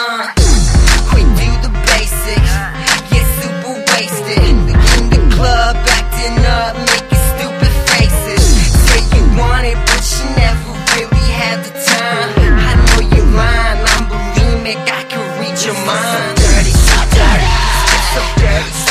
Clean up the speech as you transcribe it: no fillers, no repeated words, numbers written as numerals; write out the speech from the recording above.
We do the basics, get super wasted. In the club, acting up, making stupid faces. Say you want it, but you never really had the time. I know you're lying, I'm bulimic, I can read your mind. So dirty, so dirty, so dirty.